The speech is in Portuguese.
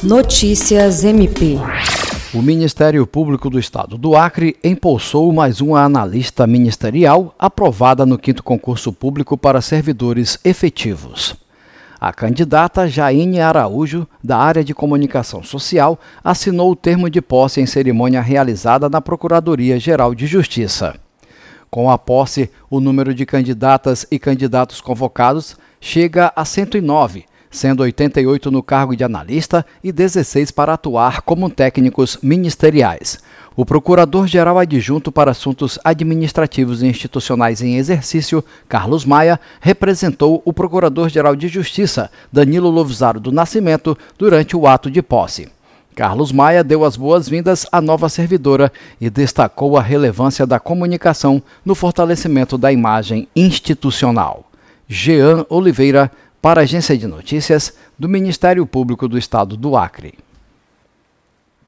Notícias MP. O Ministério Público do Estado do Acre empossou mais uma analista ministerial aprovada no 5º concurso público para servidores efetivos. A candidata Jaine Araújo, da área de comunicação social, assinou o termo de posse em cerimônia realizada na Procuradoria-Geral de Justiça. Com a posse, o número de candidatas e candidatos convocados chega a 109, sendo 88 no cargo de analista e 16 para atuar como técnicos ministeriais. O Procurador-Geral Adjunto para Assuntos Administrativos e Institucionais em Exercício, Carlos Maia, representou o Procurador-Geral de Justiça, Danilo Lovisaro do Nascimento, durante o ato de posse. Carlos Maia deu as boas-vindas à nova servidora e destacou a relevância da comunicação no fortalecimento da imagem institucional. Jean Oliveira, para a Agência de Notícias do Ministério Público do Estado do Acre.